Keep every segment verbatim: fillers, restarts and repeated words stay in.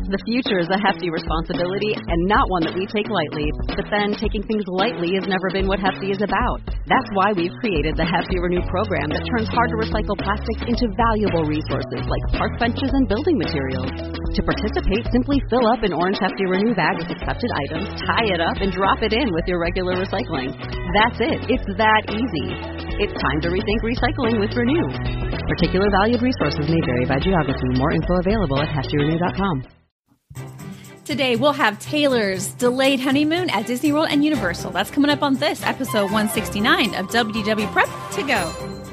The future is a hefty responsibility and not one that we take lightly. But then, taking things lightly has never been what Hefty is about. That's why we've created the Hefty Renew program that turns hard-to-recycle plastics into valuable resources like park benches and building materials. To participate, simply fill up an orange Hefty Renew bag with accepted items, tie it up, and drop it in with your regular recycling. That's it. It's that easy. It's time to rethink recycling with Renew. Particular valued resources may vary by geography. More info available at hefty renew dot com. Today, we'll have Taylor's delayed honeymoon at Disney World and Universal. That's coming up on this episode one sixty-nine of W D W Prep to Go.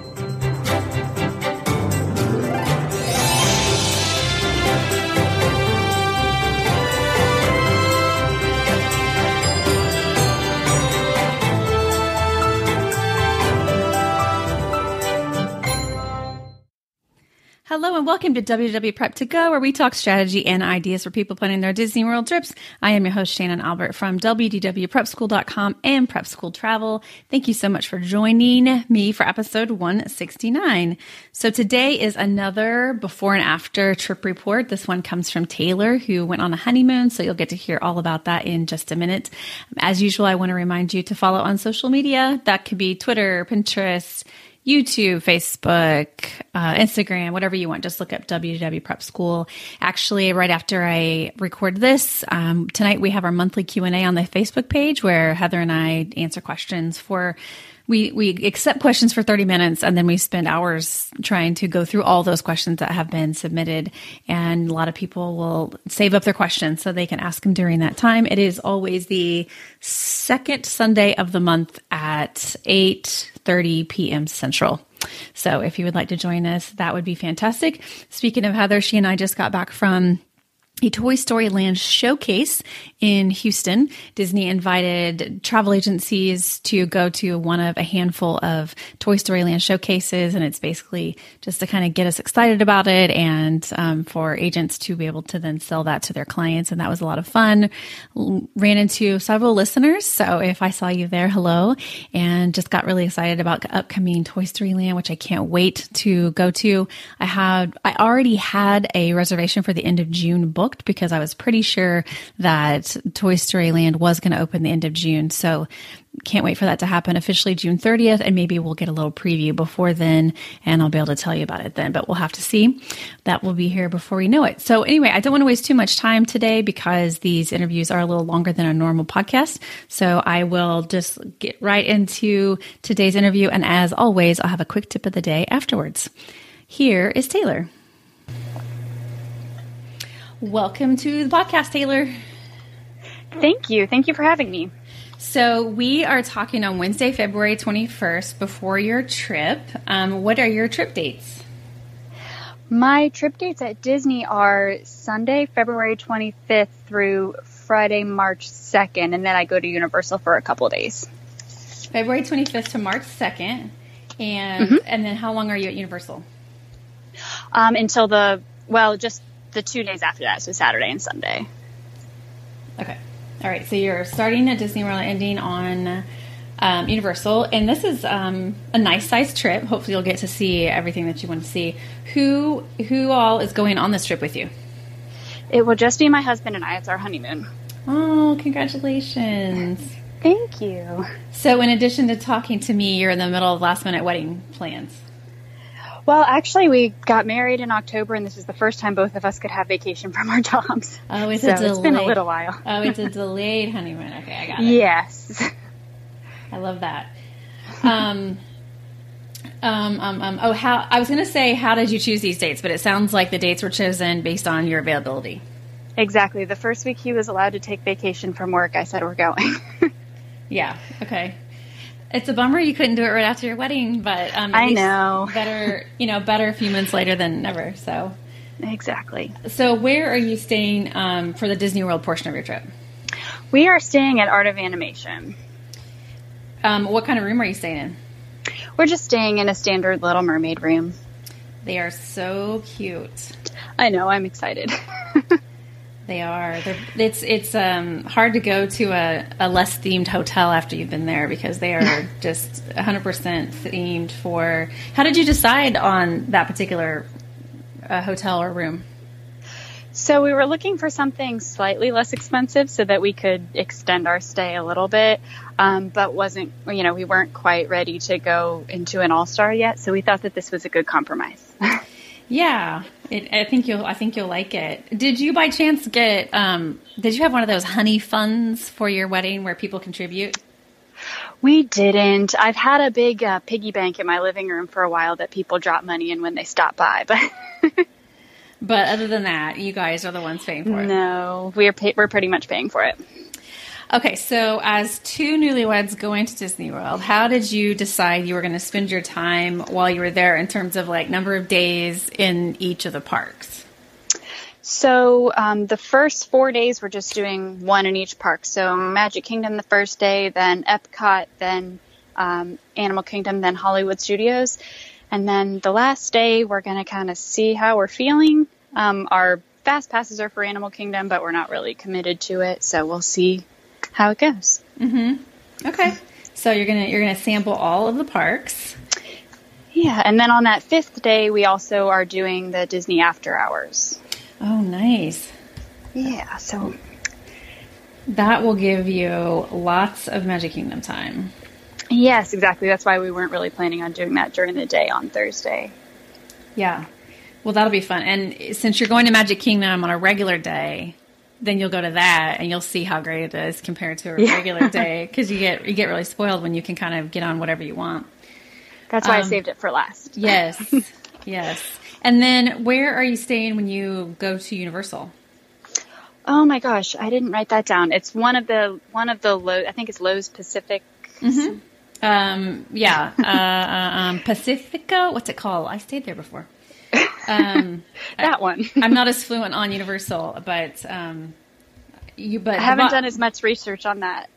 Hello and welcome to W D W Prep to Go, where we talk strategy and ideas for people planning their Disney World trips. I am your host, Shannon Albert from W D W prep school dot com and Prep School Travel. Thank you so much for joining me for episode one sixty-nine. So today is another before and after trip report. This one comes from Taylor, who went on a honeymoon, so you'll get to hear all about that in just a minute. As usual, I want to remind you to follow on social media. That could be Twitter, Pinterest, YouTube, Facebook, uh, Instagram, whatever you want. Just look up W D W Prep School. Actually, right after I record this, um, tonight we have our monthly Q and A on the Facebook page where Heather and I answer questions for We we accept questions for thirty minutes, and then we spend hours trying to go through all those questions that have been submitted. And a lot of people will save up their questions so they can ask them during that time. It is always the second Sunday of the month at eight thirty p.m. Central. So if you would like to join us, that would be fantastic. Speaking of Heather, she and I just got back from a Toy Story Land showcase in Houston. Disney invited travel agencies to go to one of a handful of Toy Story Land showcases, and it's basically just to kind of get us excited about it and um, for agents to be able to then sell that to their clients. And that was a lot of fun. Ran into several listeners, so if I saw you there, hello, and just got really excited about upcoming Toy Story Land, which I can't wait to go to. I had I already had a reservation for the end of June book, because I was pretty sure that Toy Story Land was going to open the end of June. So can't wait for that to happen officially June thirtieth. And maybe we'll get a little preview before then and I'll be able to tell you about it then, but we'll have to see. That will be here before we know it. So anyway, I don't want to waste too much time today because these interviews are a little longer than a normal podcast. So I will just get right into today's interview. And as always, I'll have a quick tip of the day afterwards. Here is Taylor. Welcome to the podcast, Taylor. Thank you. Thank you for having me. So we are talking on Wednesday, February twenty-first, before your trip. Um, what are your trip dates? My trip dates at Disney are Sunday, February twenty-fifth through Friday, March second, and then I go to Universal for a couple days. February twenty-fifth to March second. And mm-hmm. and then how long are you at Universal? Um, until the, well, just the two days after that, so Saturday and Sunday. Okay. All right. So you're starting at Disney World, ending on um, Universal. And this is um, a nice sized trip. Hopefully you'll get to see everything that you want to see. Who, who all is going on this trip with you? It will just be my husband and I. It's our honeymoon. Oh, congratulations. Thank you. So in addition to talking to me, you're in the middle of last minute wedding plans. Well, actually, we got married in October, and this is the first time both of us could have vacation from our jobs. Oh, it's so a delay. It's been a little while. Oh, it's a delayed honeymoon. Okay, I got it. Yes. I love that. Um, um, um, um, oh, how I was going to say, how did you choose these dates? But it sounds like the dates were chosen based on your availability. Exactly. The first week he was allowed to take vacation from work, I said, we're going. Yeah. Okay. It's a bummer you couldn't do it right after your wedding, but um, at I least know. better, you know, better a few months later than never. So exactly. So where are you staying um, for the Disney World portion of your trip? We are staying at Art of Animation. Um, what kind of room are you staying in? We're just staying in a standard Little Mermaid room. They are so cute. I know. I'm excited. They are. They're, it's it's um, hard to go to a, a less themed hotel after you've been there because they are just one hundred percent themed for... How did you decide on that particular uh, hotel or room? So we were looking for something slightly less expensive so that we could extend our stay a little bit, um, but wasn't, you know, we weren't quite ready to go into an all-star yet. So we thought that this was a good compromise. Yeah, it, I think you'll. I think you'll like it. Did you, by chance, get? Um, did you have one of those honey funds for your wedding where people contribute? We didn't. I've had a big uh, piggy bank in my living room for a while that people drop money in when they stop by, but. But other than that, you guys are the ones paying for it. No, we're pay- we're pretty much paying for it. Okay, so as two newlyweds going to Disney World, how did you decide you were going to spend your time while you were there in terms of like number of days in each of the parks? So um, the first four days we're just doing one in each park. So Magic Kingdom the first day, then Epcot, then um, Animal Kingdom, then Hollywood Studios. And then the last day we're going to kind of see how we're feeling. Um, our fast passes are for Animal Kingdom, but we're not really committed to it. So we'll see how it goes. Mm-hmm. Okay. So you're gonna you're gonna sample all of the parks. Yeah, and then on that fifth day, we also are doing the Disney After Hours. Oh, nice. Yeah, so that will give you lots of Magic Kingdom time. Yes, exactly. That's why we weren't really planning on doing that during the day on Thursday. Yeah. Well, that'll be fun. And since you're going to Magic Kingdom on a regular day, then you'll go to that and you'll see how great it is compared to a yeah. regular day, because you get you get really spoiled when you can kind of get on whatever you want. That's why um, I saved it for last. Yes, yes. And then where are you staying when you go to Universal? Oh my gosh, I didn't write that down. It's one of the one of the Lowe's, I think it's Lowe's Pacific. Mm-hmm. Um, yeah, uh, uh, um, Pacifico. What's it called? I stayed there before. Um, that one. I'm not as fluent on Universal, but um, you. But I haven't but, done as much research on that.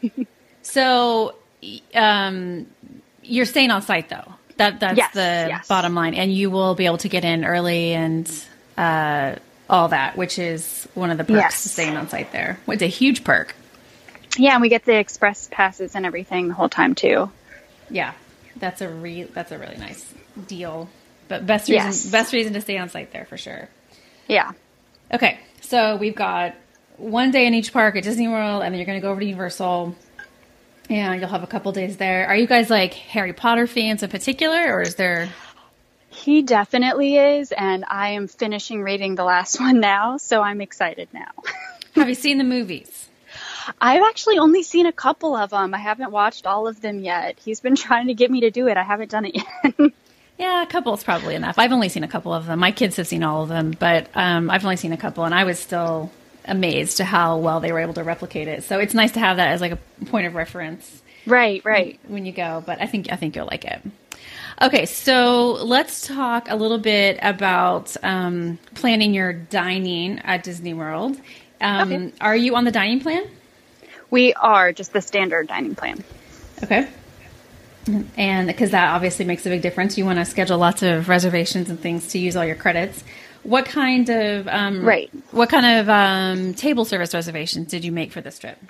So, um, you're staying on site though. That that's yes, the yes. bottom line, and you will be able to get in early and uh, all that, which is one of the perks yes. to staying on site there. It's a huge perk. Yeah, and we get the express passes and everything the whole time too. Yeah, that's a re- that's a really nice deal. But best reason yes. best reason to stay on site there for sure. Yeah. Okay, so we've got one day in each park at Disney World, and then you're going to go over to Universal, and you'll have a couple days there. Are you guys like Harry Potter fans in particular, or is there? He definitely is, and I am finishing reading the last one now, so I'm excited now. Have you seen the movies? I've actually only seen a couple of them. I haven't watched all of them yet. He's been trying to get me to do it. I haven't done it yet. Yeah, a couple is probably enough. I've only seen a couple of them. My kids have seen all of them, but um, I've only seen a couple, and I was still amazed to how well they were able to replicate it. So it's nice to have that as like a point of reference. Right, right. When you go, but I think I think you'll like it. Okay, so let's talk a little bit about um, planning your dining at Disney World. Um, okay. Are you on the dining plan? We are, just the standard dining plan. Okay. And because that obviously makes a big difference. You want to schedule lots of reservations and things to use all your credits. What kind of um, right? What kind of um, table service reservations did you make for this trip?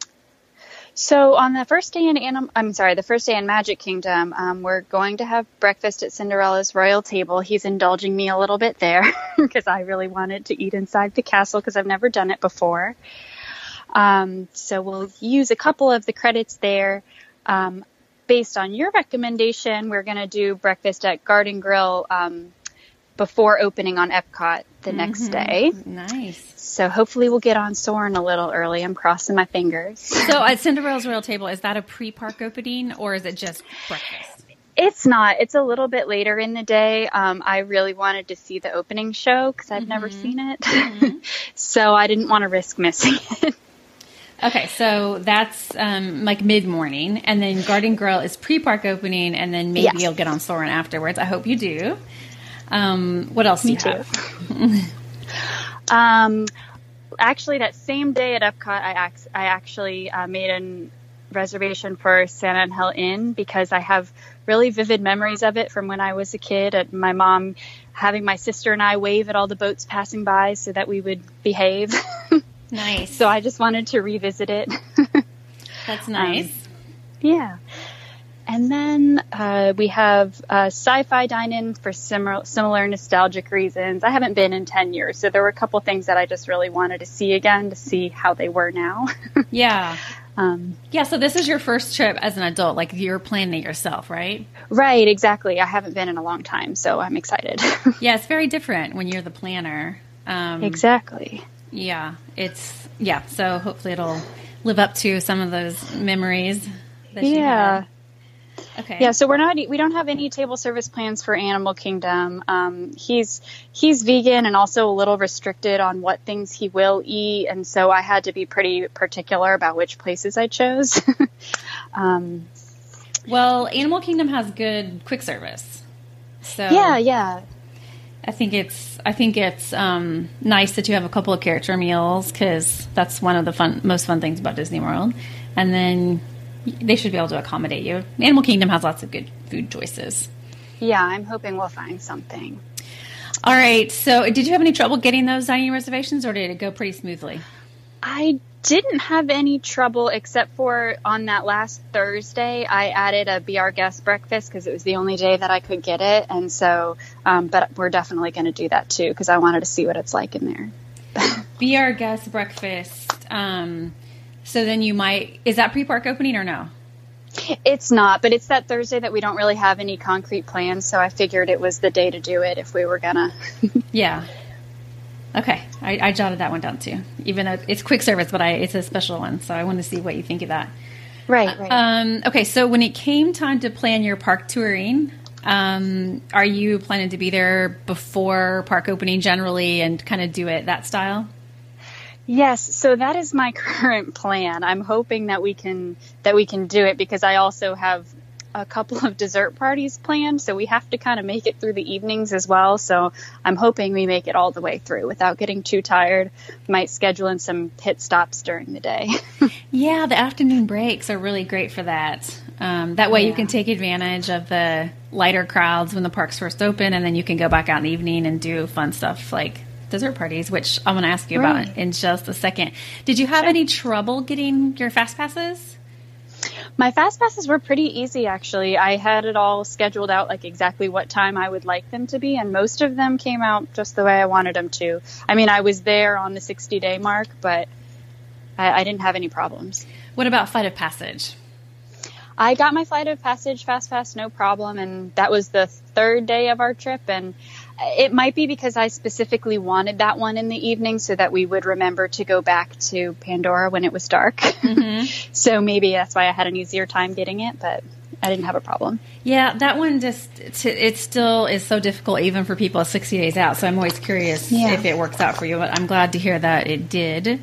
So on the first day in Anim- I'm sorry, the first day in Magic Kingdom, um, we're going to have breakfast at Cinderella's Royal Table. He's indulging me a little bit there because I really wanted to eat inside the castle because I've never done it before. Um, so we'll use a couple of the credits there. Um, based on your recommendation, we're going to do breakfast at Garden Grill um, before opening on Epcot the mm-hmm. next day. Nice. So hopefully we'll get on Soarin' a little early. I'm crossing my fingers. So at Cinderella's Royal Table, is that a pre-park opening or is it just breakfast? It's not. It's a little bit later in the day. Um, I really wanted to see the opening show because I've mm-hmm. never seen it. Mm-hmm. So I didn't want to risk missing it. Okay, so that's um, like mid-morning, and then Garden Grill is pre-park opening, and then maybe yes. you'll get on Soarin' afterwards. I hope you do. Um, what else do Me you too. have? um, actually, that same day at Epcot, I, ac- I actually uh, made a reservation for San Angel Inn because I have really vivid memories of it from when I was a kid, and my mom having my sister and I wave at all the boats passing by so that we would behave. Nice. So I just wanted to revisit it. That's nice. Um, yeah. and then uh, we have uh, Sci-Fi Dine-In for similar, similar nostalgic reasons. I haven't been in ten years, so there were a couple things that I just really wanted to see again to see how they were now. Yeah. Um, yeah, so this is your first trip as an adult, like you're planning it yourself, right? Right, exactly. I haven't been in a long time, so I'm excited. Yeah, it's very different when you're the planner. Um, exactly. Yeah, it's, yeah, so hopefully it'll live up to some of those memories that you yeah. had. Okay. Yeah, so we're not, we don't have any table service plans for Animal Kingdom. Um, he's, he's vegan and also a little restricted on what things he will eat. And so I had to be pretty particular about which places I chose. um, well, Animal Kingdom has good quick service. So yeah, yeah. I think it's, I think it's, um, nice that you have a couple of character meals, cause that's one of the fun, most fun things about Disney World. And then they should be able to accommodate you. Animal Kingdom has lots of good food choices. Yeah, I'm hoping we'll find something. All right. So did you have any trouble getting those dining reservations, or did it go pretty smoothly? I didn't have any trouble except for on that last Thursday, I added a Be Our Guest breakfast because it was the only day that I could get it. And so, um, but we're definitely going to do that too because I wanted to see what it's like in there. Be Our Guest breakfast. Um, So then you might, is that pre-park opening or no? It's not, but it's that Thursday that we don't really have any concrete plans. So I figured it was the day to do it if we were gonna. Yeah. Okay. I, I jotted that one down too, even though it's quick service, but I, it's a special one. So I want to see what you think of that. Right. right. Um, okay. So when it came time to plan your park touring, um, are you planning to be there before park opening generally and kind of do it that style? Yes, so that is my current plan. I'm hoping that we can that we can do it because I also have a couple of dessert parties planned, so we have to kind of make it through the evenings as well. So I'm hoping we make it all the way through without getting too tired. Might schedule in some pit stops during the day. Yeah, the afternoon breaks are really great for that. Um, that way yeah. you can take advantage of the lighter crowds when the parks first open, and then you can go back out in the evening and do fun stuff like dessert parties, which I'm going to ask you right. about in just a second. Did you have sure. any trouble getting your fast passes? My fast passes were pretty easy, actually. I had it all scheduled out, like exactly what time I would like them to be, and most of them came out just the way I wanted them to. I mean, I was there on the sixty-day mark, but I, I didn't have any problems. What about Flight of Passage? I got my Flight of Passage Fast Pass, no problem, and that was the third day of our trip, and it might be because I specifically wanted that one in the evening so that we would remember to go back to Pandora when it was dark. Mm-hmm. So maybe that's why I had an easier time getting it, but I didn't have a problem. Yeah, that one just, it still is so difficult even for people sixty days out. So I'm always curious yeah. if it works out for you, but I'm glad to hear that it did.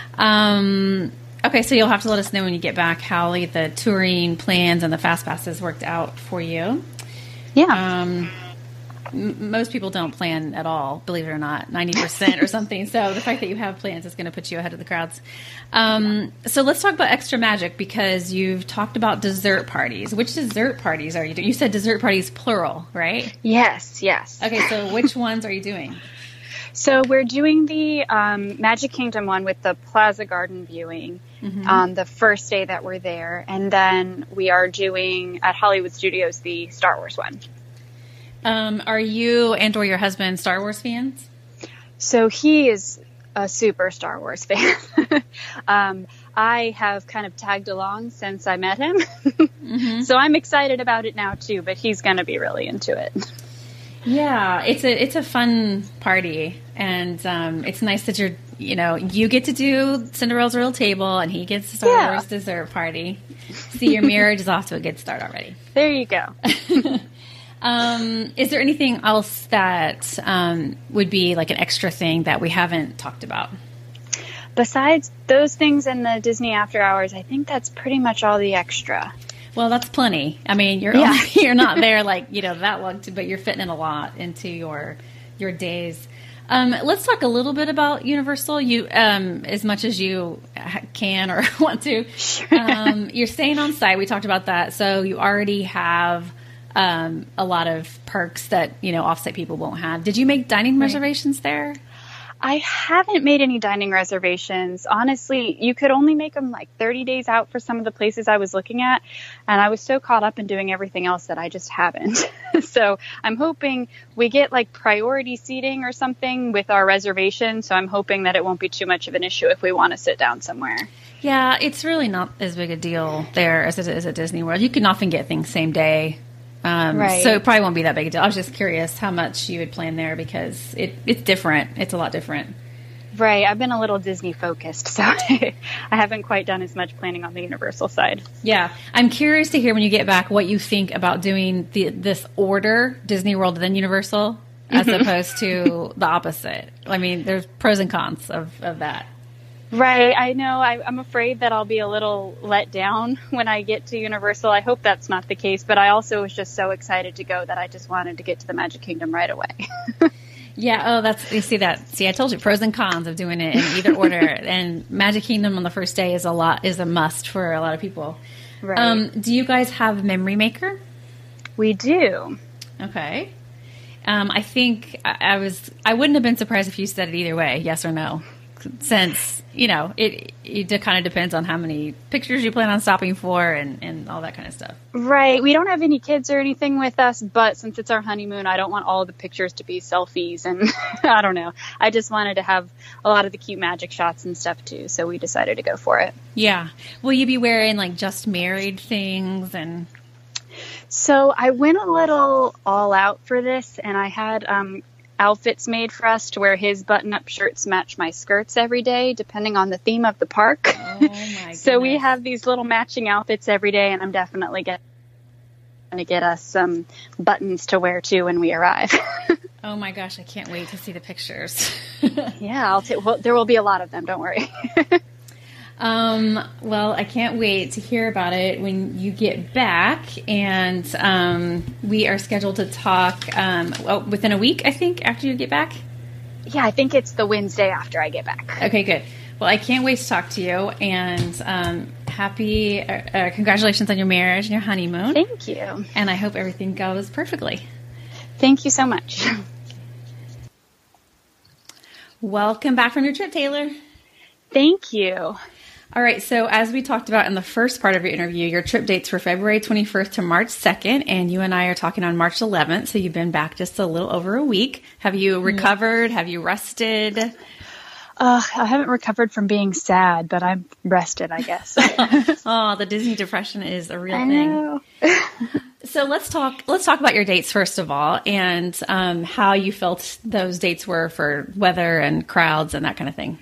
Um, okay, so you'll have to let us know when you get back how the touring plans and the fast passes worked out for you. Yeah. Um, most people don't plan at all, believe it or not, ninety percent or something. So the fact that you have plans is going to put you ahead of the crowds. Um, so let's talk about Extra Magic because you've talked about dessert parties. Which dessert parties are you doing? You said dessert parties plural, right? Yes, yes. Okay, so which ones are you doing? So we're doing the um, Magic Kingdom one with the Plaza Garden viewing mm-hmm. on the first day that we're there. And then we are doing at Hollywood Studios the Star Wars one. Um, are you and or your husband Star Wars fans? So he is a super Star Wars fan. um, I have kind of tagged along since I met him. mm-hmm. So I'm excited about it now too, but he's going to be really into it. Yeah, it's a it's a fun party, and um, it's nice that you're you know you get to do Cinderella's Royal Table, and he gets Star yeah. Wars dessert party. See, your marriage is off to a good start already. There you go. um, is there anything else that um, would be like an extra thing that we haven't talked about? Besides those things in the Disney After Hours, I think that's pretty much all the extra. Well, that's plenty. I mean, you're yeah. only, you're not there like, you know, that long, to, but you're fitting in a lot into your your days. Um, let's talk a little bit about Universal. You, um, as much as you can or want to. Sure. Um, you're staying on site. We talked about that. So you already have um, a lot of perks that, you know, off-site people won't have. Did you make dining right. reservations there? I haven't made any dining reservations. Honestly, you could only make them like thirty days out for some of the places I was looking at. And I was so caught up in doing everything else that I just haven't. So I'm hoping we get like priority seating or something with our reservation. So I'm hoping that it won't be too much of an issue if we want to sit down somewhere. Yeah, it's really not as big a deal there as it is at Disney World. You can often get things same day. Um, right. So it probably won't be that big a deal. I was just curious how much you would plan there because it, it's different. It's a lot different. Right. I've been a little Disney focused, so I haven't quite done as much planning on the Universal side. Yeah. I'm curious to hear when you get back what you think about doing the, this order, Disney World then Universal, as mm-hmm. opposed to the opposite. I mean, there's pros and cons of, of that. Right. I know. I, I'm afraid that I'll be a little let down when I get to Universal. I hope that's not the case, but I also was just so excited to go that I just wanted to get to the Magic Kingdom right away. Yeah. Oh, that's, you see that. See, I told you pros and cons of doing it in either order. And Magic Kingdom on the first day is a lot, is a must for a lot of people. Right. Um, do you guys have Memory Maker? We do. Okay. Um, I think I, I was, I wouldn't have been surprised if you said it either way, yes or no. Since, you know, it it kind of depends on how many pictures you plan on stopping for and, and all that kind of stuff. Right. We don't have any kids or anything with us, but since it's our honeymoon, I don't want all the pictures to be selfies. And I don't know. I just wanted to have a lot of the cute magic shots and stuff, too. So we decided to go for it. Yeah. Will you be wearing, like, just married things and... So I went a little all out for this, and I had... um outfits made for us to wear his button-up shirts match my skirts every day, depending on the theme of the park. Oh my goodness. So we have these little matching outfits every day, and I'm definitely going to get us some buttons to wear too when we arrive. Oh my gosh, I can't wait to see the pictures. Yeah, I'll take. Well, there will be a lot of them. Don't worry. Um, well, I can't wait to hear about it when you get back. And um, we are scheduled to talk um, well, within a week, I think, after you get back. Yeah, I think it's the Wednesday after I get back. Okay, good. Well, I can't wait to talk to you. And um, happy, uh, uh, congratulations on your marriage and your honeymoon. Thank you. And I hope everything goes perfectly. Thank you so much. Welcome back from your trip, Taylor. Thank you. All right, so as we talked about in the first part of your interview, your trip dates for February twenty-first to March second, and you and I are talking on March eleventh, so you've been back just a little over a week. Have you recovered? Have you rested? Uh, I haven't recovered from being sad, but I'm rested, I guess. Oh, the Disney depression is a real I thing. know. So let's talk. Let's talk about your dates first of all, and um, how you felt those dates were for weather and crowds and that kind of thing.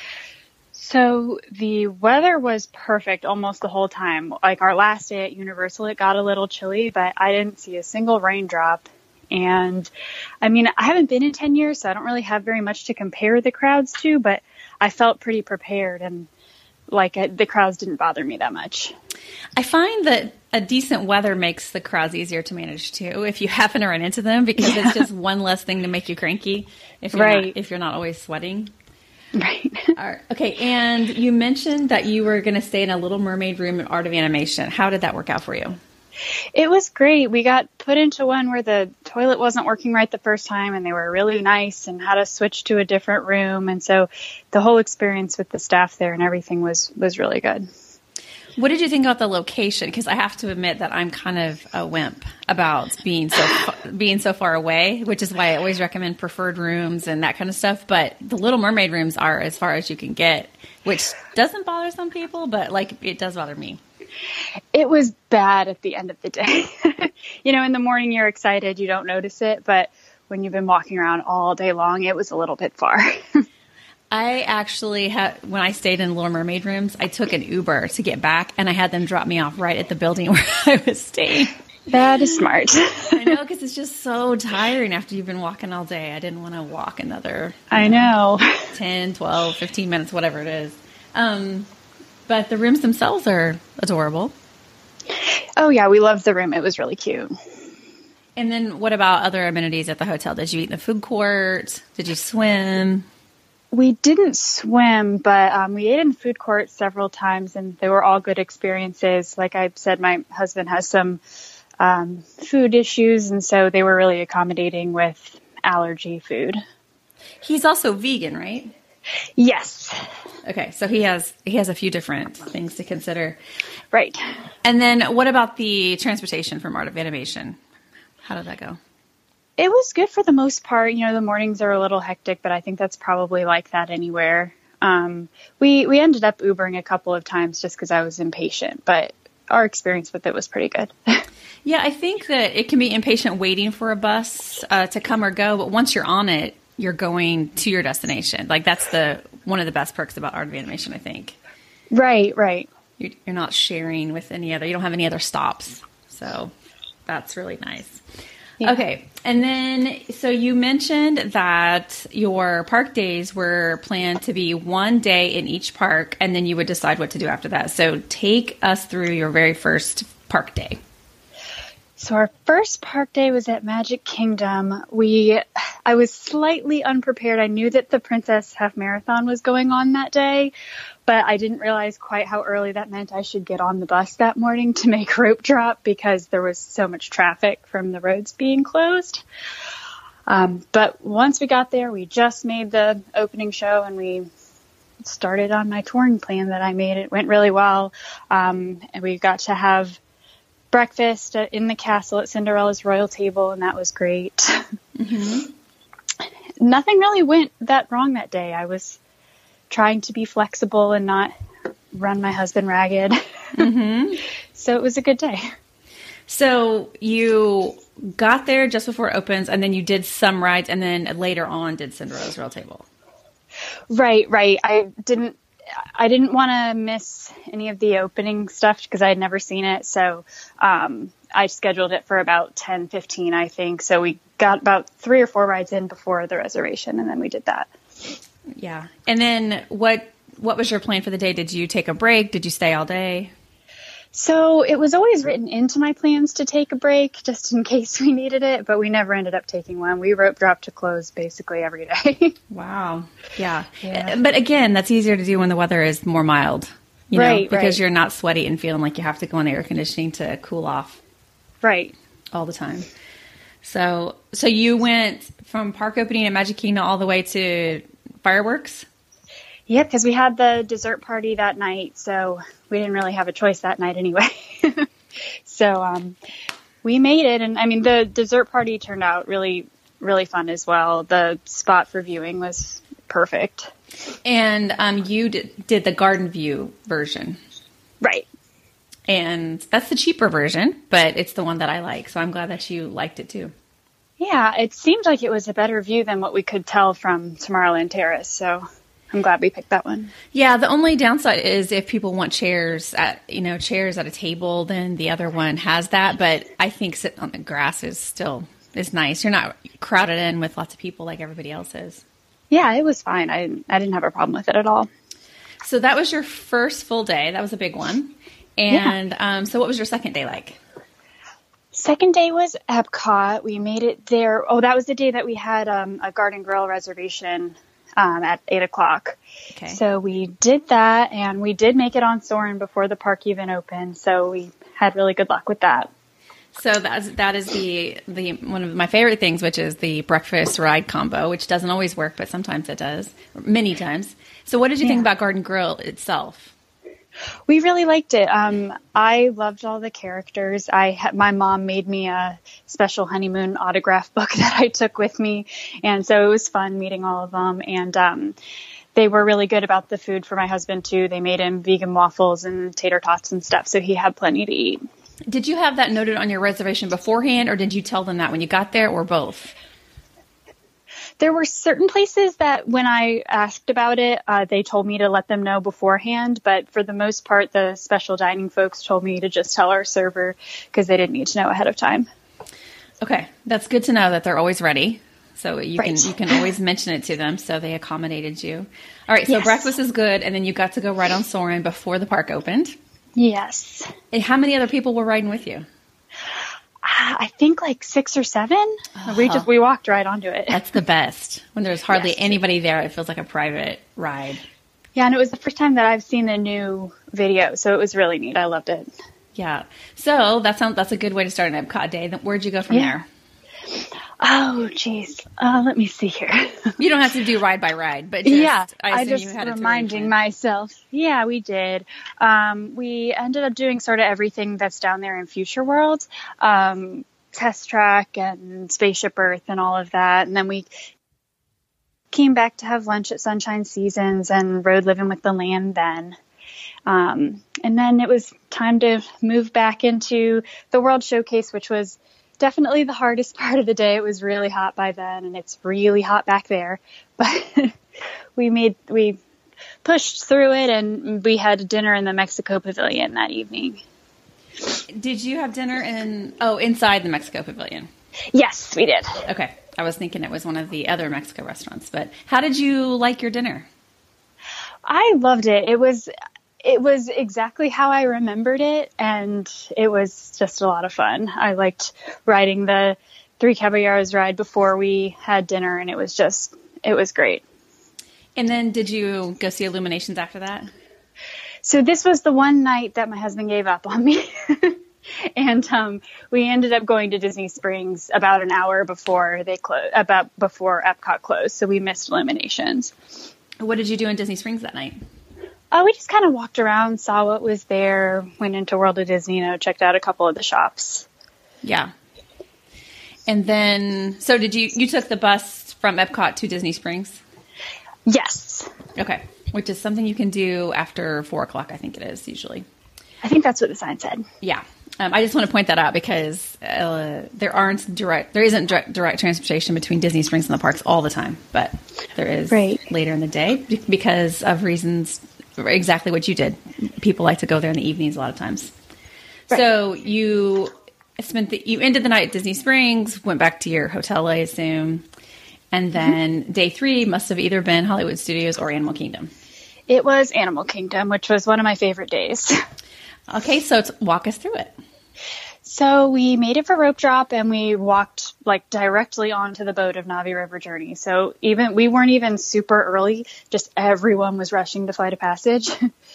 So the weather was perfect almost the whole time. Like our last day at Universal, it got a little chilly, but I didn't see a single raindrop. And I mean, I haven't been in ten years, so I don't really have very much to compare the crowds to, but I felt pretty prepared and like I, the crowds didn't bother me that much. I find that a decent weather makes the crowds easier to manage too, if you happen to run into them, because yeah. It's just one less thing to make you cranky if you're right. not, if you're not always sweating. Right. All right. Okay. And you mentioned that you were going to stay in a Little Mermaid room at Art of Animation. How did that work out for you? It was great. We got put into one where the toilet wasn't working right the first time, and they were really nice and had us switch to a different room. And so the whole experience with the staff there and everything was, was really good. What did you think about the location? Because I have to admit that I'm kind of a wimp about being so fa- being so far away, which is why I always recommend preferred rooms and that kind of stuff. But the Little Mermaid rooms are as far as you can get, which doesn't bother some people, but like it does bother me. It was bad at the end of the day. You know, in the morning you're excited, you don't notice it, but when you've been walking around all day long, it was a little bit far. I actually had, when I stayed in Little Mermaid rooms, I took an Uber to get back, and I had them drop me off right at the building where I was staying. That is smart. I know, because it's just so tiring after you've been walking all day. I didn't want to walk another I know. know ten, twelve, fifteen minutes, whatever it is. Um, but the rooms themselves are adorable. Oh, yeah, we loved the room. It was really cute. And then what about other amenities at the hotel? Did you eat in the food court? Did you swim? We didn't swim, but um, we ate in the food court several times, and they were all good experiences. Like I said, my husband has some um, food issues, and so they were really accommodating with allergy food. He's also vegan, right? Yes. Okay, so he has he has a few different things to consider. Right. And then what about the transportation from Art of Animation? How did that go? It was good for the most part. You know, the mornings are a little hectic, but I think that's probably like that anywhere. Um, we we ended up Ubering a couple of times just because I was impatient, but our experience with it was pretty good. Yeah, I think that it can be impatient waiting for a bus uh, to come or go, but once you're on it, you're going to your destination. Like that's the one of the best perks about Art of Animation, I think. Right, right. You're, you're not sharing with any other. You don't have any other stops, so that's really nice. Yeah. Okay, and then so you mentioned that your park days were planned to be one day in each park, and then you would decide what to do after that. So take us through your very first park day. So our first park day was at Magic Kingdom. We, I was slightly unprepared. I knew that the Princess Half Marathon was going on that day, but I didn't realize quite how early that meant I should get on the bus that morning to make rope drop because there was so much traffic from the roads being closed. Um, but once we got there, we just made the opening show and we started on my touring plan that I made. It went really well. Um, and we got to have breakfast in the castle at Cinderella's royal table, and that was great. Mm-hmm. Nothing really went that wrong that day. I was trying to be flexible and not run my husband ragged. Mm-hmm. So it was a good day. So you got there just before it opens, and then you did some rides, and then later on did Cinderella's royal table. Right, right. I didn't I didn't want to miss any of the opening stuff because I had never seen it. So um, I scheduled it for about ten fifteen, I think. So we got about three or four rides in before the reservation, and then we did that. Yeah. And then what what was your plan for the day? Did you take a break? Did you stay all day? So it was always written into my plans to take a break just in case we needed it, but we never ended up taking one. We rope dropped to close basically every day. Wow. Yeah. yeah. But again, that's easier to do when the weather is more mild, you know, right, because right. you're not sweaty and feeling like you have to go in the air conditioning to cool off. Right. All the time. So, so you went from park opening at Magic Kingdom all the way to fireworks? Yep, because we had the dessert party that night, so we didn't really have a choice that night anyway. so um, we made it, and I mean, the dessert party turned out really, really fun as well. The spot for viewing was perfect. And um, you did, did the Garden View version. Right. And that's the cheaper version, but it's the one that I like, so I'm glad that you liked it too. Yeah, it seemed like it was a better view than what we could tell from Tomorrowland Terrace, so I'm glad we picked that one. Yeah, the only downside is if people want chairs at, you know, chairs at a table, then the other one has that. But I think sitting on the grass is still is nice. You're not crowded in with lots of people like everybody else is. Yeah, it was fine. I I didn't have a problem with it at all. So that was your first full day. That was a big one. And yeah. um, so what was your second day like? Second day was Epcot. We made it there. Oh, that was the day that we had um, a Garden Grill reservation Um, at eight o'clock. Okay. So we did that, and we did make it on Soarin' before the park even opened. So we had really good luck with that. So that's, that is the, the, one of my favorite things, which is the breakfast ride combo, which doesn't always work, but sometimes it does, many times. So what did you yeah. think about Garden Grill itself? We really liked it. Um, I loved all the characters. I had, my mom made me a special honeymoon autograph book that I took with me. And so it was fun meeting all of them. And, um, they were really good about the food for my husband too. They made him vegan waffles and tater tots and stuff. So he had plenty to eat. Did you have that noted on your reservation beforehand, or did you tell them that when you got there, or both? There were certain places that when I asked about it, uh, they told me to let them know beforehand. But for the most part, the special dining folks told me to just tell our server because they didn't need to know ahead of time. Okay. That's good to know that they're always ready. So you right. can you can always mention it to them. So they accommodated you. All right. So yes. breakfast is good. And then you got to go ride on Soarin' before the park opened. Yes. And how many other people were riding with you? I think like six or seven. Oh, we just we walked right onto it. That's the best. When there's hardly yes. anybody there, it feels like a private ride. Yeah, and it was the first time that I've seen the new video, so it was really neat. I loved it. Yeah. So that sounds that's a good way to start an Epcot day. Where'd you go from yeah. there? Oh, geez. Uh, let me see here. You don't have to do ride by ride, but just, yeah, I, I assume just you had a reminding myself. Yeah, we did. Um, we ended up doing sort of everything that's down there in Future World, um, Test Track and Spaceship Earth and all of that. And then we came back to have lunch at Sunshine Seasons and rode Living with the Land then. Um, and then it was time to move back into the World Showcase, which was definitely the hardest part of the day. It was really hot by then, and it's really hot back there. But we made we pushed through it, and we had dinner in the Mexico Pavilion that evening. Did you have dinner in oh inside the Mexico Pavilion? Yes, we did. Okay, I was thinking it was one of the other Mexico restaurants. But how did you like your dinner? I loved it. It was. It was exactly how I remembered it, and it was just a lot of fun. I liked riding the Three Caballeros ride before we had dinner, and it was just, it was great. And then did you go see Illuminations after that? So this was the one night that my husband gave up on me. And um, we ended up going to Disney Springs about an hour before they closed, about before Epcot closed, so we missed Illuminations. What did you do in Disney Springs that night? Uh, we just kind of walked around, saw what was there, went into World of Disney, you know, checked out a couple of the shops. Yeah. And then, so did you, you took the bus from Epcot to Disney Springs? Yes. Okay. Which is something you can do after four o'clock, I think it is usually. I think that's what the sign said. Yeah. Um, I just want to point that out because uh, there aren't direct, there isn't direct, direct transportation between Disney Springs and the parks all the time, but there is right. later in the day because of reasons exactly what you did. People like to go there in the evenings a lot of times. Right. So you spent the, you ended the night at Disney Springs, went back to your hotel, I assume. And then mm-hmm. day three must have either been Hollywood Studios or Animal Kingdom. It was Animal Kingdom, which was one of my favorite days. Okay. So it's, walk us through it. So we made it for rope drop and we walked like directly onto the boat of Na'vi River Journey. So even we weren't even super early, just everyone was rushing to Flight of Passage.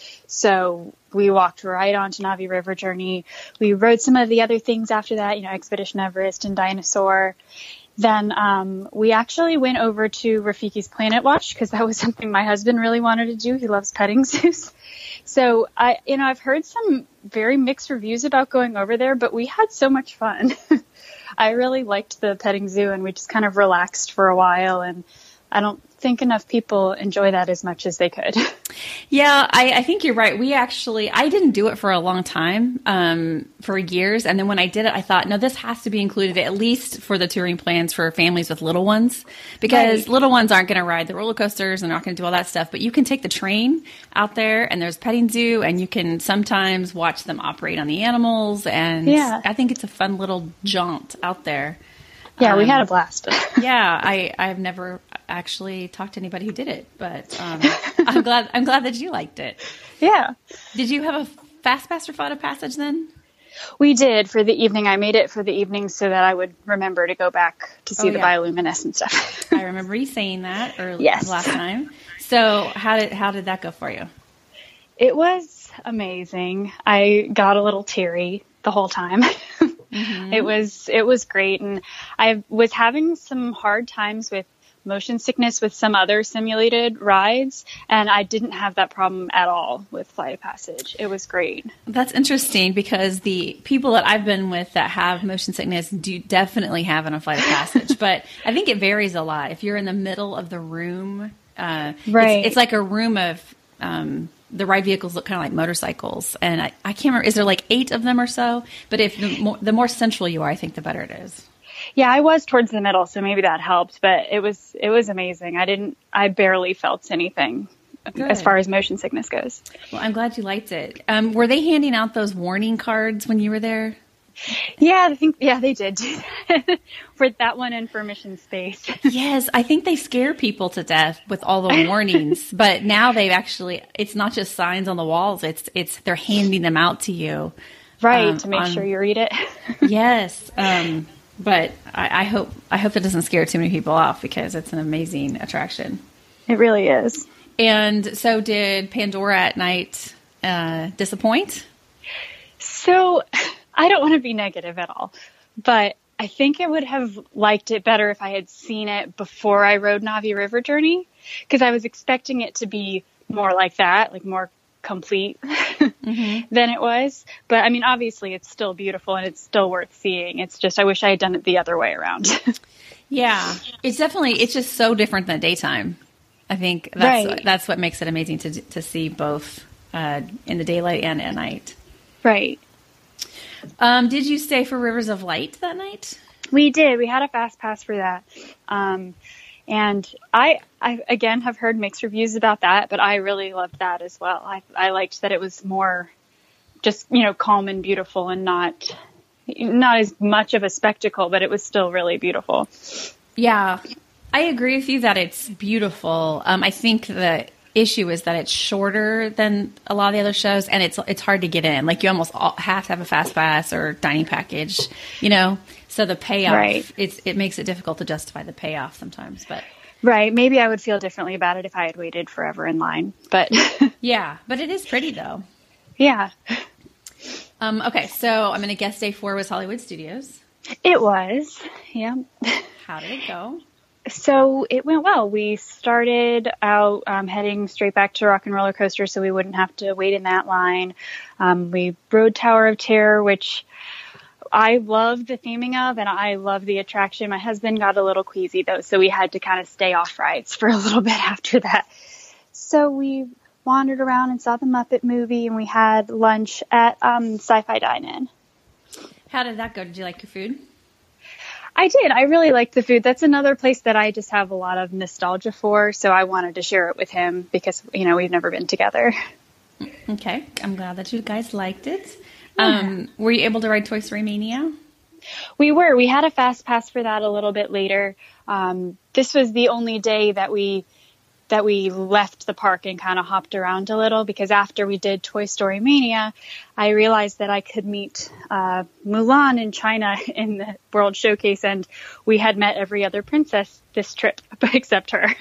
So we walked right onto Na'vi River Journey. We rode some of the other things after that, you know, Expedition Everest and Dinosaur. Then um, we actually went over to Rafiki's Planet Watch because that was something my husband really wanted to do. He loves petting zoos. So I, you know, I've heard some very mixed reviews about going over there, but we had so much fun. I really liked the petting zoo and we just kind of relaxed for a while. And I don't think enough people enjoy that as much as they could. Yeah, I, I think you're right. We actually, I didn't do it for a long time, um, for years. And then when I did it, I thought, no, this has to be included at least for the touring plans for families with little ones, because right. little ones aren't going to ride the roller coasters and not going to do all that stuff. But you can take the train out there and there's petting zoo and you can sometimes watch them operate on the animals. And yeah. I think it's a fun little jaunt out there. Yeah, um, we had a blast. yeah, I, I've never actually talked to anybody who did it, but um, I'm glad I'm glad that you liked it. Yeah. Did you have a Fast Pass or Flight of Passage then? We did for the evening. I made it for the evening so that I would remember to go back to see oh, the yeah. bioluminescent stuff. I remember you saying that early, yes. last time. So how did how did that go for you? It was amazing. I got a little teary the whole time. Mm-hmm. It was, it was great. And I was having some hard times with motion sickness with some other simulated rides. And I didn't have that problem at all with Flight of Passage. It was great. That's interesting because the people that I've been with that have motion sickness do definitely have it on Flight of Passage. But I think it varies a lot. If you're in the middle of the room, uh, right. it's, it's like a room of, um, the ride vehicles look kind of like motorcycles. And I, I can't remember, is there like eight of them or so? But if the more, the more central you are, I think the better it is. Yeah, I was towards the middle, so maybe that helped. But it was it was amazing. I didn't, I barely felt anything Good. As far as motion sickness goes. Well, I'm glad you liked it. Um, were they handing out those warning cards when you were there? Yeah, I think, yeah, they did do that for that one and for Mission Space. Yes, I think they scare people to death with all the warnings, but now they've actually, it's not just signs on the walls. It's, it's, they're handing them out to you. Right. Um, to make on, sure you read it. Yes. Um, but I, I hope, I hope that doesn't scare too many people off because it's an amazing attraction. It really is. And so did Pandora at Night, uh, disappoint? So I don't want to be negative at all, but I think I would have liked it better if I had seen it before I rode Na'vi River Journey, because I was expecting it to be more like that, like more complete mm-hmm. than it was. But I mean, obviously it's still beautiful and it's still worth seeing. It's just, I wish I had done it the other way around. Yeah, it's definitely, it's just so different than daytime. I think that's, right. that's what makes it amazing to to see both uh, in the daylight and at night. Right. Um, did you stay for Rivers of Light that night? We did. We had a fast pass for that. Um, and I, I, again, have heard mixed reviews about that, but I really loved that as well. I, I liked that it was more just, you know, calm and beautiful and not, not as much of a spectacle, but it was still really beautiful. Yeah, I agree with you that it's beautiful. Um, I think the issue is that it's shorter than a lot of the other shows, and it's it's hard to get in. Like, you almost all have to have a fast pass or dining package, you know. So the payoff, right. it's it makes it difficult to justify the payoff sometimes. But right, maybe I would feel differently about it if I had waited forever in line. But yeah, but it is pretty though. Yeah. Um, okay, so I'm going to guess day four was Hollywood Studios. It was, yeah. How did it go? So it went well. We started out um, heading straight back to Rock and Roller Coaster so we wouldn't have to wait in that line. Um, we rode Tower of Terror, which I loved the theming of, and I love the attraction. My husband got a little queasy, though, so we had to kind of stay off rides for a little bit after that. So we wandered around and saw the Muppet movie, and we had lunch at um, Sci-Fi Dine-In. How did that go? Did you like your food? I did. I really liked the food. That's another place that I just have a lot of nostalgia for, so I wanted to share it with him because, you know, we've never been together. Okay. I'm glad that you guys liked it. Yeah. Um, were you able to ride Toy Story Mania? We were. We had a fast pass for that a little bit later. Um, this was the only day that we that we left the park and kind of hopped around a little, because after we did Toy Story Mania, I realized that I could meet uh, Mulan in China in the World Showcase, and we had met every other princess this trip except her.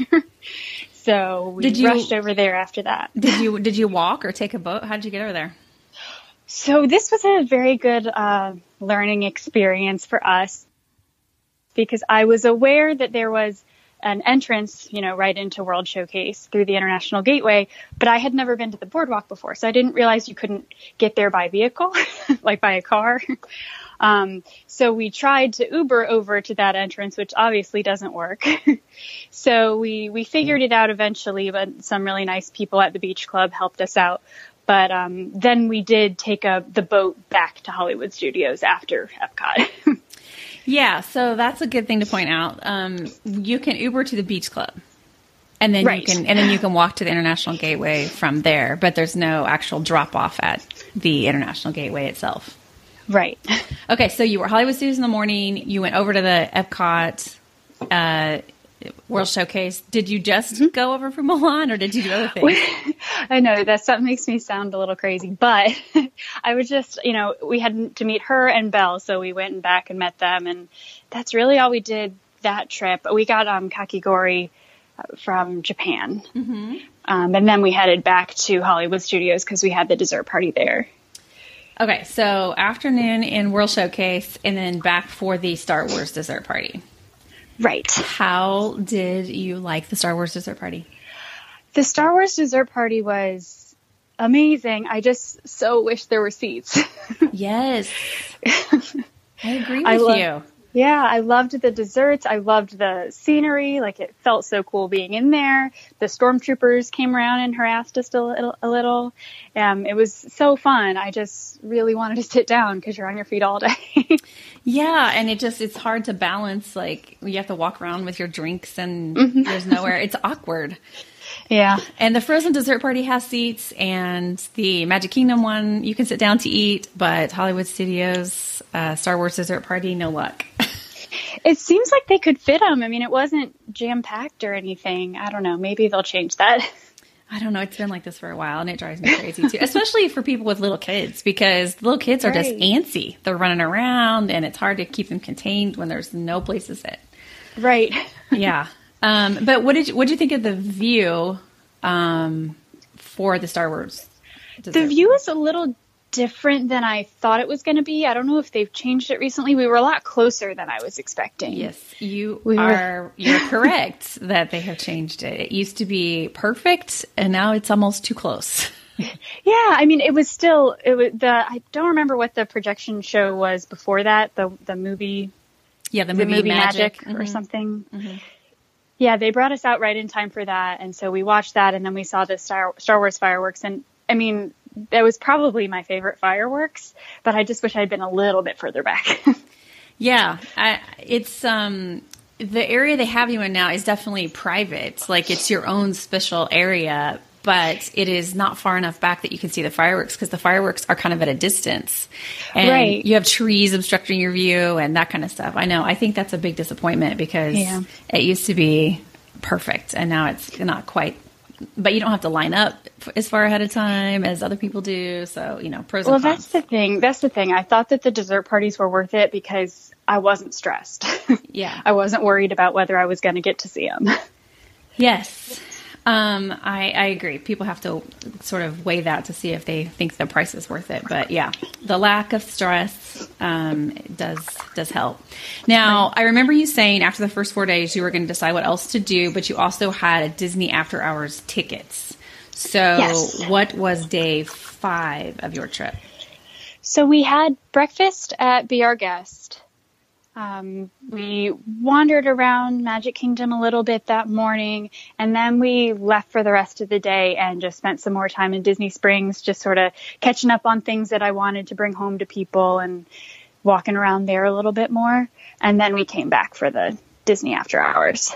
So we did you, rushed over there after that. Did you did you walk or take a boat? How did you get over there? So this was a very good uh, learning experience for us, because I was aware that there was an entrance, you know, right into World Showcase through the International Gateway, but I had never been to the boardwalk before, so I didn't realize you couldn't get there by vehicle, like by a car. Um, so we tried to Uber over to that entrance, which obviously doesn't work. So we, we figured it out eventually, but some really nice people at the beach club helped us out. But um, then we did take a, the boat back to Hollywood Studios after Epcot. Yeah, so that's a good thing to point out. Um, you can Uber to the beach club, and then right. you can and then you can walk to the International Gateway from there. But there's no actual drop off at the International Gateway itself. Right. Okay, so you were Hollywood Studios in the morning. You went over to the Epcot uh, World Showcase. Did you just mm-hmm. go over for Mulan, or did you do other things? I know that stuff makes me sound a little crazy, but I was just, you know, we had to meet her and Belle, so we went back and met them, and that's really all we did that trip. We got um, kakigori from Japan, mm-hmm. um, and then we headed back to Hollywood Studios because we had the dessert party there. Okay, so afternoon in World Showcase, and then back for the Star Wars dessert party. Right. How did you like the Star Wars dessert party? The Star Wars dessert party was amazing. I just so wish there were seats. Yes. I agree with I lo- you. Yeah, I loved the desserts. I loved the scenery. Like, it felt so cool being in there. The stormtroopers came around and harassed us a little. A little. Um, it was so fun. I just really wanted to sit down because you're on your feet all day. Yeah, and it just, it's hard to balance. Like, you have to walk around with your drinks and mm-hmm. there's nowhere. It's awkward. Yeah. And the Frozen dessert party has seats, and the Magic Kingdom one, you can sit down to eat, but Hollywood Studios, uh, Star Wars dessert party, no luck. It seems like they could fit them. I mean, it wasn't jam-packed or anything. I don't know. Maybe they'll change that. I don't know. It's been like this for a while, and it drives me crazy, too. Especially for people with little kids, because little kids are right. just antsy. They're running around, and it's hard to keep them contained when there's no place to sit. Right. Yeah. Um, but what did you, what did you think of the view um, for the Star Wars dessert? The view is a little different than I thought it was going to be. I don't know if they've changed it recently. We were a lot closer than I was expecting. Yes, you we are. Were... You're correct that they have changed it. It used to be perfect, and now it's almost too close. Yeah, I mean, it was still it was the. I don't remember what the projection show was before that. The the movie. Yeah, the the movie, movie Magic, Magic mm-hmm. or something. Mm-hmm. Yeah, they brought us out right in time for that, and so we watched that, and then we saw the Star Star Wars fireworks, and I mean. That was probably my favorite fireworks, but I just wish I'd been a little bit further back. Yeah, I, it's um, the area they have you in now is definitely private. Like it's your own special area, but it is not far enough back that you can see the fireworks because the fireworks are kind of at a distance. And right. You have trees obstructing your view and that kind of stuff. I know. I think that's a big disappointment because yeah. It used to be perfect and now it's not quite. But you don't have to line up as far ahead of time as other people do. So, you know, pros and well, cons. Well, that's the thing. That's the thing. I thought that the dessert parties were worth it because I wasn't stressed. Yeah. I wasn't worried about whether I was going to get to see them. Yes. Um, I, I agree. People have to sort of weigh that to see if they think the price is worth it. But yeah, the lack of stress um, does does help. Now, I remember you saying after the first four days you were going to decide what else to do, but you also had a Disney After Hours tickets. So yes. What was day five of your trip? So we had breakfast at Be Our Guest. Um, we wandered around Magic Kingdom a little bit that morning, and then we left for the rest of the day and just spent some more time in Disney Springs, just sort of catching up on things that I wanted to bring home to people and walking around there a little bit more. And then we came back for the Disney After Hours.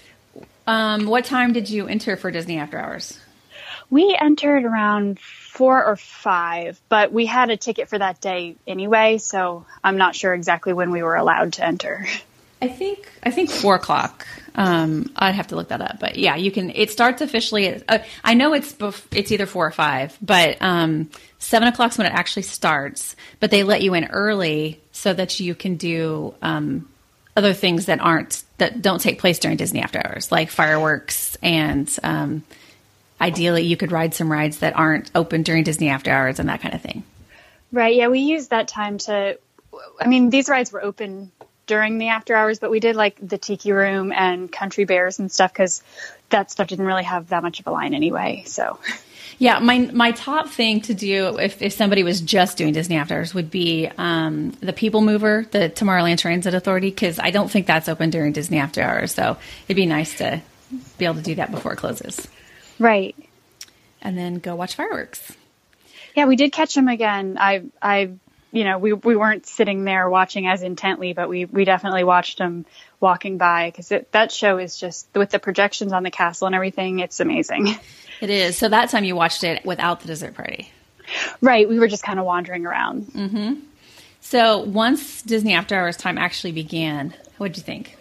Um, what time did you enter for Disney After Hours? We entered around four or five, but we had a ticket for that day anyway, so I'm not sure exactly when we were allowed to enter. I think I think four o'clock. Um, I'd have to look that up, but yeah, you can. It starts officially. At, uh, I know it's bef- it's either four or five, but um, seven o'clock is when it actually starts. But they let you in early so that you can do um, other things that aren't that don't take place during Disney After Hours, like fireworks and. Um, Ideally, you could ride some rides that aren't open during Disney After Hours and that kind of thing. Right. Yeah, we used that time to, I mean, these rides were open during the after hours, but we did like the Tiki Room and Country Bears and stuff because that stuff didn't really have that much of a line anyway. So, yeah, my my top thing to do if, if somebody was just doing Disney After Hours would be um, the People Mover, the Tomorrowland Transit Authority, because I don't think that's open during Disney After Hours. So it'd be nice to be able to do that before it closes. Right. And then go watch fireworks. Yeah, we did catch them again. I, I, you know, we we weren't sitting there watching as intently, but we, we definitely watched them walking by because that show is just, with the projections on the castle and everything, it's amazing. It is. So that time you watched it without the dessert party. Right. We were just kind of wandering around. Mm-hmm. So once Disney After Hours time actually began, what did you think?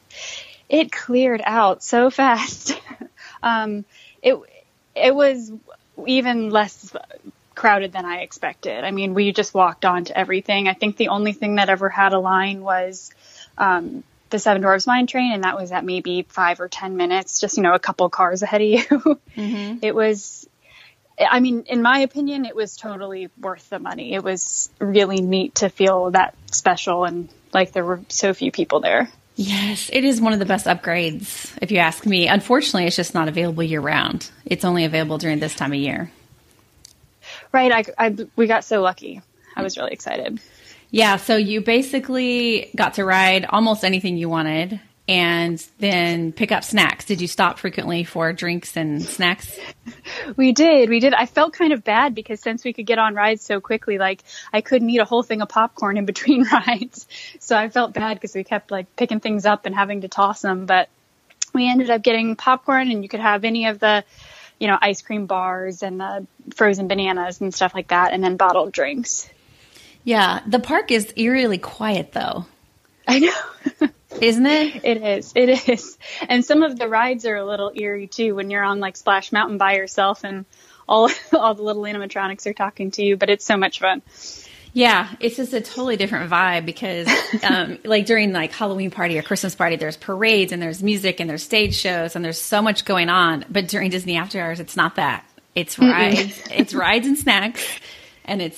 It cleared out so fast. um, it it was even less crowded than I expected. I mean, we just walked on to everything. I think the only thing that ever had a line was um, the Seven Dwarfs Mine Train, and that was at maybe five or ten minutes, just, you know, a couple cars ahead of you. Mm-hmm. It was, I mean, in my opinion, it was totally worth the money. It was really neat to feel that special and like there were so few people there. Yes, it is one of the best upgrades, if you ask me. Unfortunately, it's just not available year-round. It's only available during this time of year. Right. I, I, we got so lucky. I was really excited. Yeah, so you basically got to ride almost anything you wanted and then pick up snacks. Did you stop frequently for drinks and snacks? We did. We did. I felt kind of bad because since we could get on rides so quickly, like I couldn't eat a whole thing of popcorn in between rides. So I felt bad because we kept like picking things up and having to toss them. But we ended up getting popcorn, and you could have any of the, you know, ice cream bars and the frozen bananas and stuff like that, and then bottled drinks. Yeah. The park is eerily quiet though. I know. Isn't it? It is. It is. And some of the rides are a little eerie too when you're on like Splash Mountain by yourself and all all the little animatronics are talking to you, but it's so much fun. Yeah, it's just a totally different vibe because um, like during like Halloween party or Christmas party, there's parades and there's music and there's stage shows and there's so much going on. But during Disney After Hours, it's not that. It's rides. It's rides and snacks. And it's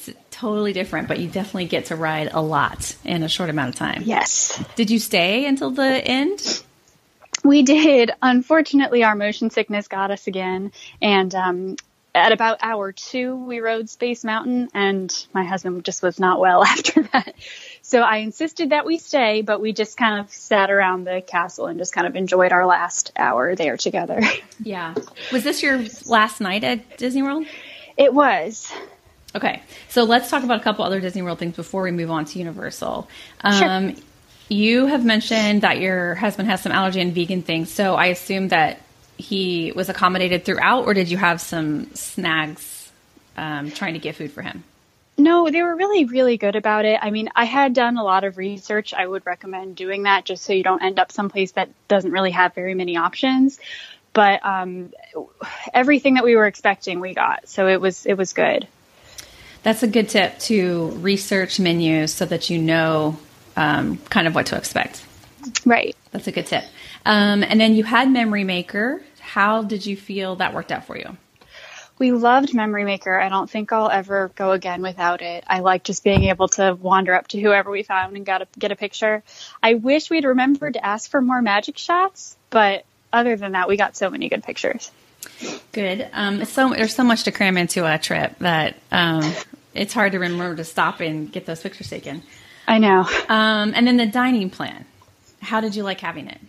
totally different, but you definitely get to ride a lot in a short amount of time. Yes. Did you stay until the end? We did. Unfortunately, our motion sickness got us again. And um, at about hour two, we rode Space Mountain, and my husband just was not well after that. So I insisted that we stay, but we just kind of sat around the castle and just kind of enjoyed our last hour there together. Yeah. Was this your last night at Disney World? It was. Okay. So let's talk about a couple other Disney World things before we move on to Universal. Um, sure. You have mentioned that your husband has some allergy and vegan things, so I assume that he was accommodated throughout, or did you have some snags um, trying to get food for him? No, they were really, really good about it. I mean, I had done a lot of research. I would recommend doing that just so you don't end up someplace that doesn't really have very many options. But um, everything that we were expecting, we got. So it was it was good. That's a good tip, to research menus so that you know um, kind of what to expect. Right. That's a good tip. Um, and then you had Memory Maker. How did you feel that worked out for you? We loved Memory Maker. I don't think I'll ever go again without it. I like just being able to wander up to whoever we found and got a, get a picture. I wish we'd remembered to ask for more magic shots, but other than that, we got so many good pictures. Good. Um, so there's so much to cram into a trip that um, it's hard to remember to stop and get those pictures taken. I know. Um, and then the dining plan. How did you like having it?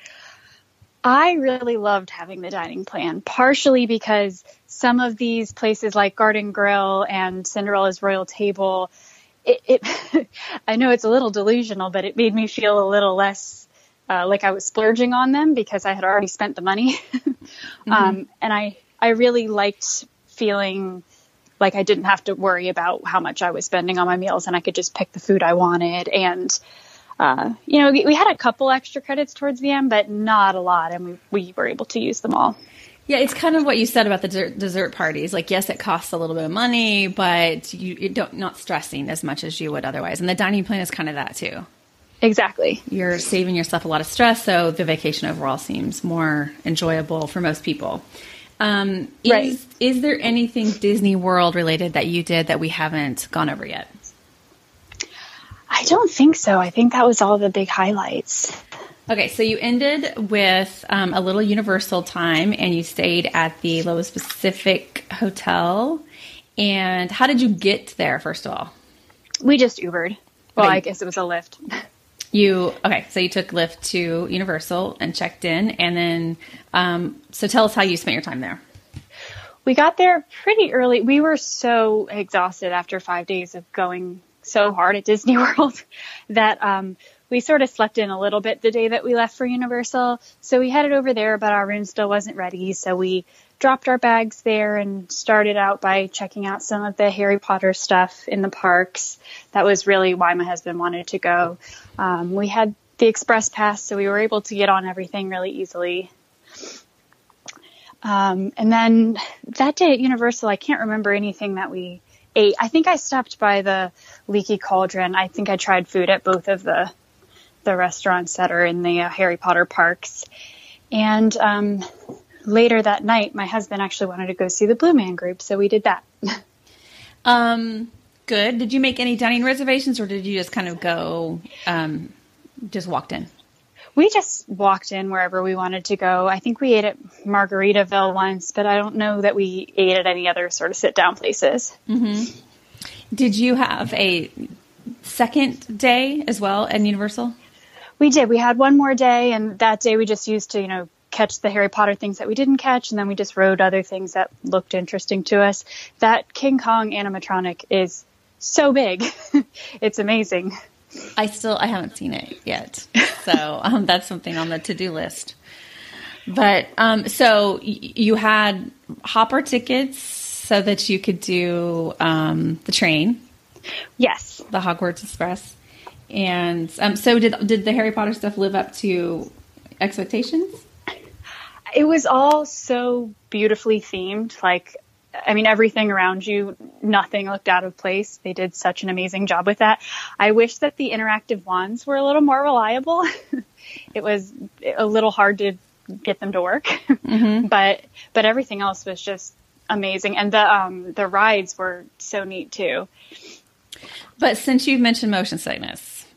I really loved having the dining plan, partially because some of these places like Garden Grill and Cinderella's Royal Table, it, it I know it's a little delusional, but it made me feel a little less uh, like I was splurging on them because I had already spent the money. mm-hmm. um, and I, I really liked feeling like I didn't have to worry about how much I was spending on my meals, and I could just pick the food I wanted. And Uh, you know, we, we had a couple extra credits towards the end, but not a lot, and we, we were able to use them all. Yeah, it's kind of what you said about the dessert, dessert parties. Like, yes, it costs a little bit of money, but you, you don't not stressing as much as you would otherwise. And the dining plan is kind of that too. Exactly. You're saving yourself a lot of stress, so the vacation overall seems more enjoyable for most people. Um, is, right. Is there anything Disney World related that you did that we haven't gone over yet? I don't think so. I think that was all the big highlights. Okay, so you ended with um, a little Universal time, and you stayed at the Lowe's Pacific Hotel. And how did you get there, first of all? We just Ubered. Well, okay. I guess it was a Lyft. You okay? So you took Lyft to Universal and checked in, and then um, so tell us how you spent your time there. We got there pretty early. We were so exhausted after five days of going so hard at Disney World that um, we sort of slept in a little bit the day that we left for Universal. So we headed over there, but our room still wasn't ready. So we dropped our bags there and started out by checking out some of the Harry Potter stuff in the parks. That was really why my husband wanted to go. Um, we had the express pass, so we were able to get on everything really easily. Um, and then that day at Universal, I can't remember anything that we ate. I think I stopped by the Leaky Cauldron. I think I tried food at both of the the restaurants that are in the uh, Harry Potter parks. And um, later that night, my husband actually wanted to go see the Blue Man Group, so we did that. um, good. Did you make any dining reservations, or did you just kind of go, um, just walked in? We just walked in wherever we wanted to go. I think we ate at Margaritaville once, but I don't know that we ate at any other sort of sit-down places. Mm-hmm. Did you have a second day as well at Universal? We did. We had one more day, and that day we just used to, you know, catch the Harry Potter things that we didn't catch, and then we just rode other things that looked interesting to us. That King Kong animatronic is so big. It's amazing. I still, I haven't seen it yet. So um, that's something on the to-do list. But um, so y- you had Hopper tickets so that you could do um, the train. Yes. The Hogwarts Express. And um, so did did the Harry Potter stuff live up to expectations? It was all so beautifully themed. Like, I mean, everything around you, nothing looked out of place. They did such an amazing job with that. I wish that the interactive wands were a little more reliable. It was a little hard to get them to work, mm-hmm. but but everything else was just amazing. And the um, the rides were so neat too. But since you've mentioned motion sickness,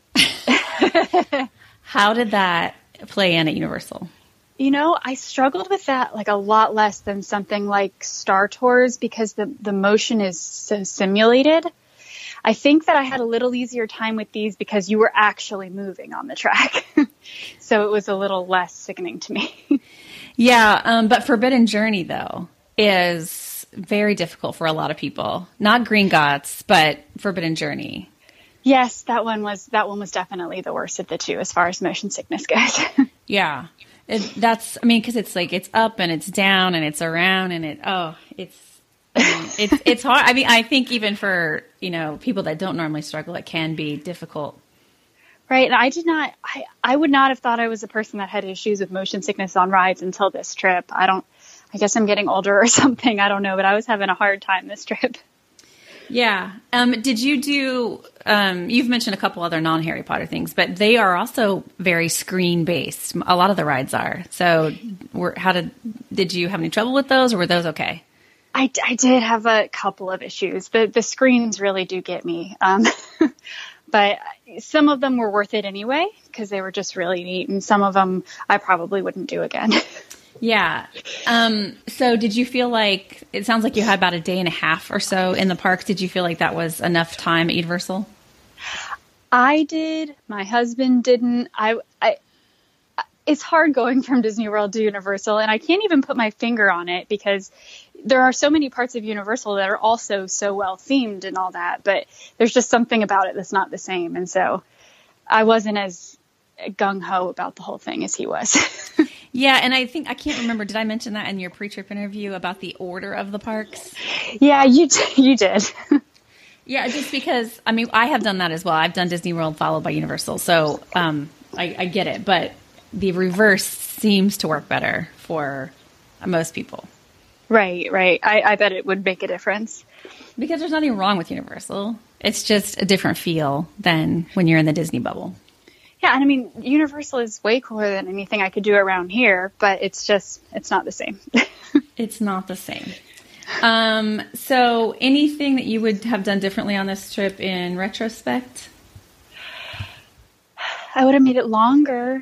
how did that play in at Universal? You know, I struggled with that like a lot less than something like Star Tours because the, the motion is so simulated. I think that I had a little easier time with these because you were actually moving on the track. So it was a little less sickening to me. Yeah, um, but Forbidden Journey, though, is very difficult for a lot of people. Not Gringotts, but Forbidden Journey. Yes, that one was that one was definitely the worst of the two as far as motion sickness goes. Yeah, it, that's, I mean, because it's like, it's up and it's down and it's around and it, oh, it's, I mean, it's, it's hard. I mean, I think even for, you know, people that don't normally struggle, it can be difficult. Right. And I did not, I, I would not have thought I was a person that had issues with motion sickness on rides until this trip. I don't, I guess I'm getting older or something. I don't know, but I was having a hard time this trip. Yeah. Um, did you do, um, you've mentioned a couple other non-Harry Potter things, but they are also very screen based. A lot of the rides are. So were, how did, did you have any trouble with those or were those okay? I, I did have a couple of issues. The, the screens really do get me. Um, but some of them were worth it anyway, because they were just really neat. And some of them I probably wouldn't do again. Yeah. Um, so did you feel like, it sounds like you had about a day and a half or so in the parks. Did you feel like that was enough time at Universal? I did. My husband didn't. I, I, it's hard going from Disney World to Universal, and I can't even put my finger on it because there are so many parts of Universal that are also so well themed and all that, but there's just something about it that's not the same. And so I wasn't as gung-ho about the whole thing as he was. Yeah, and I think, I can't remember, did I mention that in your pre-trip interview about the order of the parks? Yeah, you d- you did. Yeah, just because, I mean, I have done that as well. I've done Disney World followed by Universal, so um, I, I get it. But the reverse seems to work better for most people. Right, right. I, I bet it would make a difference. Because there's nothing wrong with Universal. It's just a different feel than when you're in the Disney bubble. Yeah, and I mean, Universal is way cooler than anything I could do around here, but it's just, it's not the same. It's not the same. Um, so anything that you would have done differently on this trip in retrospect? I would have made it longer.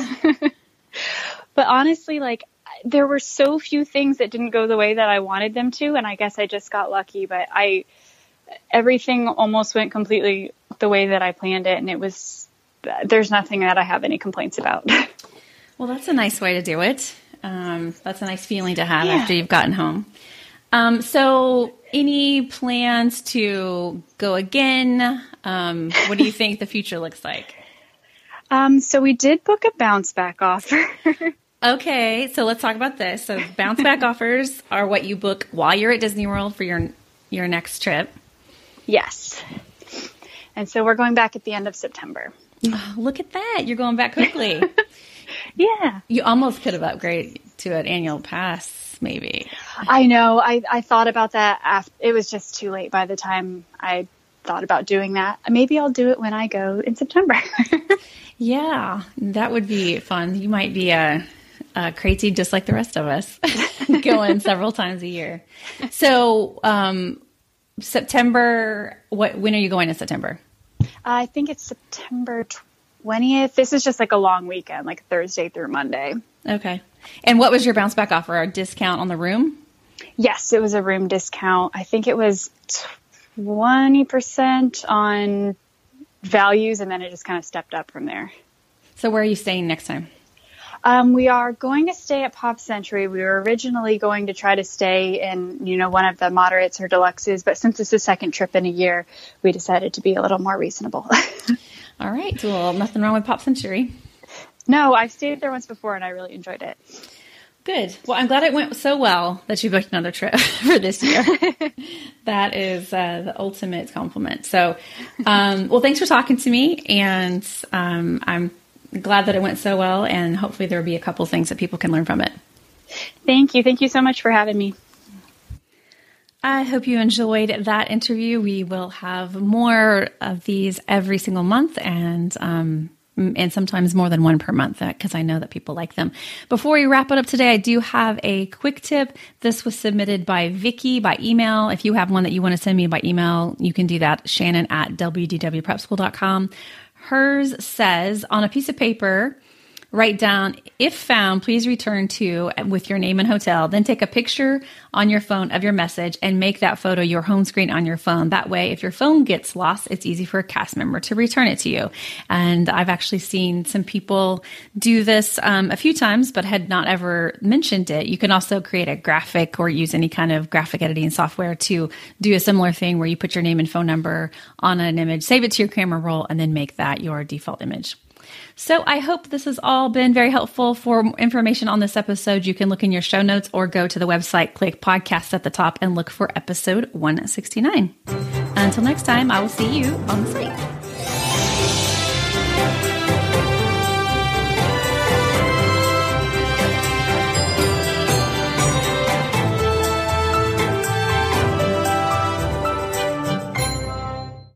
But honestly, like, there were so few things that didn't go the way that I wanted them to, and I guess I just got lucky, but I, everything almost went completely the way that I planned it, and it was, there's nothing that I have any complaints about. Well, that's a nice way to do it. Um, that's a nice feeling to have Yeah. after you've gotten home. Um, so any plans to go again? Um, what do you think the future looks like? Um, so we did book a bounce back offer. Okay, so let's talk about this. So bounce back offers are what you book while you're at Disney World for your your next trip. Yes. And so we're going back at the end of September. Oh, look at that. You're going back quickly. Yeah. You almost could have upgraded to an annual pass, maybe. I know. I, I thought about that. After, it was just too late by the time I thought about doing that. Maybe I'll do it when I go in September. Yeah, that would be fun. You might be a, a crazy just like the rest of us, going several times a year. So um, September, what? When are you going in September? I think it's September twentieth. This is just like a long weekend, like Thursday through Monday. Okay. And what was your bounce back offer? A discount on the room? Yes, it was a room discount. I think it was twenty percent on values, and then it just kind of stepped up from there. So where are you staying next time? Um, we are going to stay at Pop Century. We were originally going to try to stay in, you know, one of the moderates or deluxes, but since it's the second trip in a year, we decided to be a little more reasonable. All right. Well, nothing wrong with Pop Century. No, I've stayed there once before and I really enjoyed it. Good. Well, I'm glad it went so well that you booked another trip for this year. That is uh, the ultimate compliment. So, um, well, thanks for talking to me, and um, I'm glad that it went so well, and hopefully there will be a couple things that people can learn from it. Thank you. Thank you so much for having me. I hope you enjoyed that interview. We will have more of these every single month, and um, and sometimes more than one per month because I know that people like them. Before we wrap it up today, I do have a quick tip. This was submitted by Vicky by email. If you have one that you want to send me by email, you can do that. Shannon at w d w prep school dot com. Hers says, on a piece of paper, write down, if found, please return to with your name and hotel. Then take a picture on your phone of your message and make that photo your home screen on your phone. That way, if your phone gets lost, it's easy for a cast member to return it to you. And I've actually seen some people do this um, a few times, but had not ever mentioned it. You can also create a graphic or use any kind of graphic editing software to do a similar thing where you put your name and phone number on an image, save it to your camera roll, and then make that your default image. So I hope this has all been very helpful. For more information on this episode, you can look in your show notes or go to the website, click podcast at the top, and look for episode one sixty-nine. Until next time, I will see you on the site.